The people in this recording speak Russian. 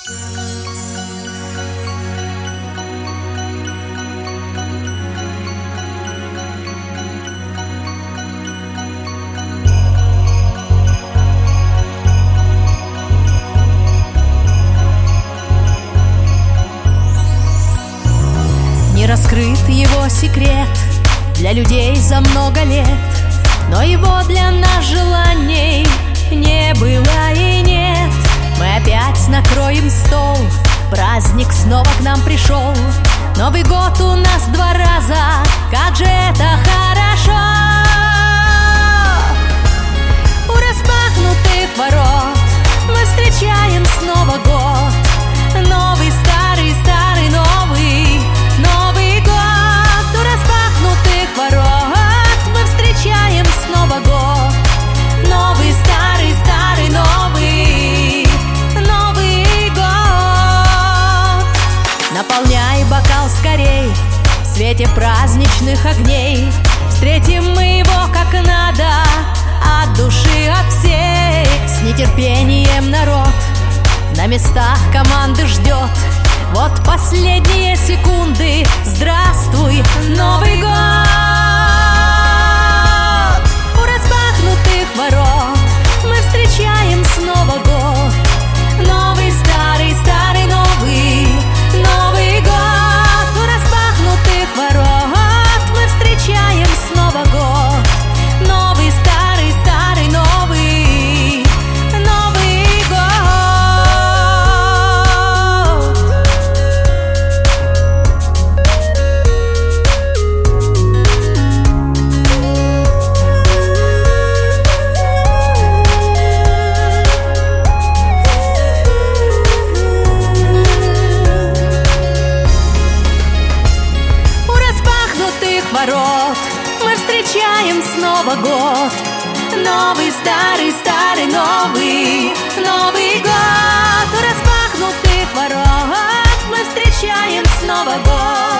Не раскрыт его секрет для людей за много лет, но его для нас желаний не было и нет. Мы опять накроем стол, праздник снова к нам пришел. Новый год у нас 2 раза, как же это хорошо! У распахнутых ворот мы встречаем снова год. Новый, старый, старый, новый, Новый год. У распахнутых ворот мы встречаем снова год. Новый, старый, старый, новый, Новый год. Наполняй бокал скорей в свете праздничных огней. Встретим мы его как надо, от души, от всей. С нетерпением народ на местах команды ждет. Вот последние секунды. Здравствуй, Новый год! У распахнутых ворот мы встречаем снова год. Новый, старый, старый, новый, Новый год. У распахнутых ворот мы встречаем снова год. Новый, старый, старый, новый, Новый год. У распахнутых ворот мы встречаем снова год. Новый, старый, старый, новый, Новый год. У распахнутых ворот мы встречаем снова год.